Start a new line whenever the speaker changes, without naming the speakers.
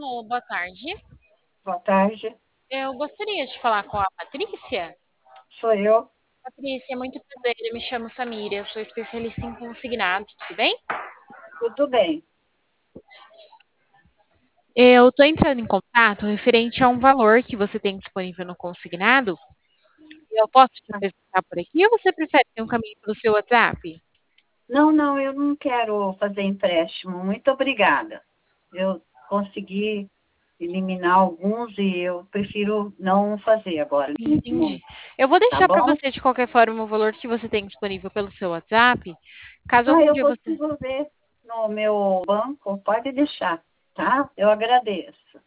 Alô, boa tarde.
Boa tarde,
Eu gostaria de falar com a Patrícia.
sou eu.
Patrícia, muito prazer. Eu me chamo Samira, eu sou especialista em consignados, tudo bem?
Tudo bem.
Eu estou entrando em contato referente a um valor que você tem disponível no consignado. Eu posso te apresentar por aqui ou você prefere ter um caminho pelo seu WhatsApp?
Não, não, eu não quero fazer empréstimo. Muito obrigada. Eu consegui eliminar alguns e eu prefiro não fazer agora, nesse
Entendi.
momento.
Eu vou
Tá
deixar para
bom?
você de qualquer forma o valor que você tem disponível pelo seu WhatsApp. Caso
Ah,
algum
eu
dia você
consigo ver no meu banco, pode deixar, tá? Eu agradeço.